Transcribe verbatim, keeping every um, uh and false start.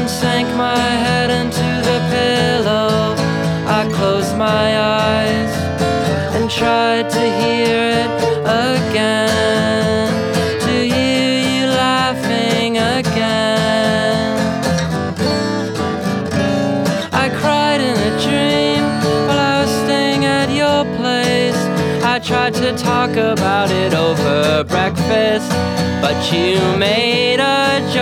and sank my head into the pillow. I closed my eyes and tried to hear it again, to hear you laughing again. I cried in a dream while I was staying at your place. I tried to talk about it over breakfast, but you made a joke.